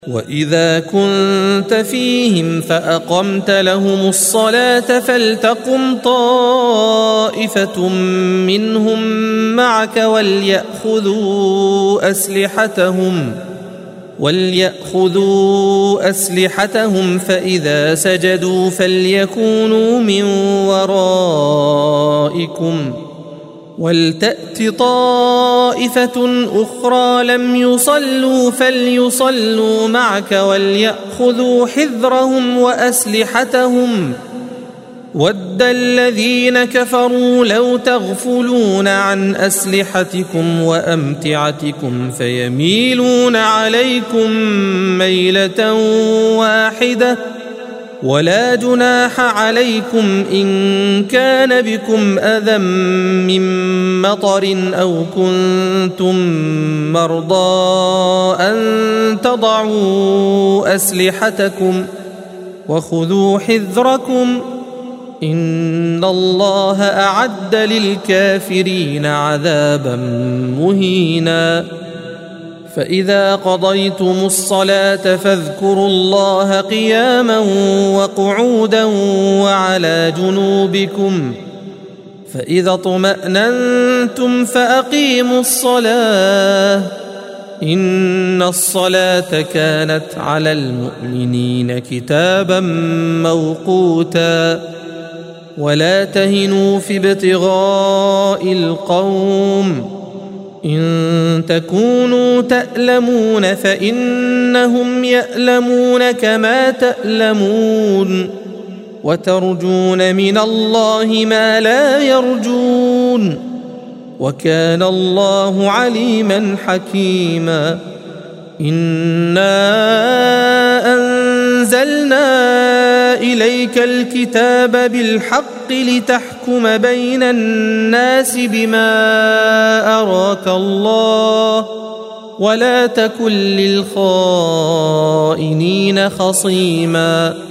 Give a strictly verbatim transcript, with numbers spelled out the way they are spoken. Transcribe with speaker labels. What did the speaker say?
Speaker 1: وإذا كنت فيهم فأقمت لهم الصلاة فلتقم طائفة منهم معك وليأخذوا أسلحتهم وليأخذوا أسلحتهم فإذا سجدوا فليكونوا من ورائكم ولتأت طائفة أخرى لم يصلوا فليصلوا معك وليأخذوا حذرهم وأسلحتهم ود الذين كفروا لو تغفلون عن أسلحتكم وأمتعتكم فيميلون عليكم ميلة واحدة ولا جناح عليكم إن كان بكم أذى من مطر أو كنتم مرضى أن تضعوا أسلحتكم وخذوا حذركم إن الله أعد للكافرين عذابا مهينا فإذا قضيتم الصلاة فاذكروا الله قياما وقعودا وعلى جنوبكم فإذا اطمأننتم فأقيموا الصلاة إن الصلاة كانت على المؤمنين كتابا موقوتا ولا تهنوا في ابتغاء القوم إن تكونوا تألمون فإنهم يألمون كما تألمون وترجون من الله ما لا يرجون وكان الله عليما حكيما إنا أنزلنا إليك الكتاب بالحق لتحكم بين الناس بما أراك الله ولا تكن للخائنين خصيما